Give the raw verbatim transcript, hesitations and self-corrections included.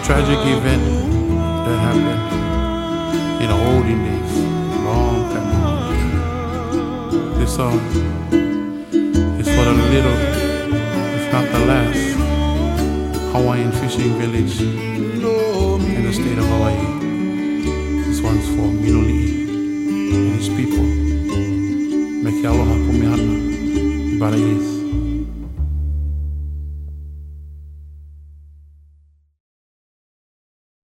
tragic event that happened in the olden days, long time ago. This song is for the little, if not the last, Hawaiian fishing village in the state of Hawaii. This one's for Minoli'i and his people. Meke aloha po mehana, Baraiz.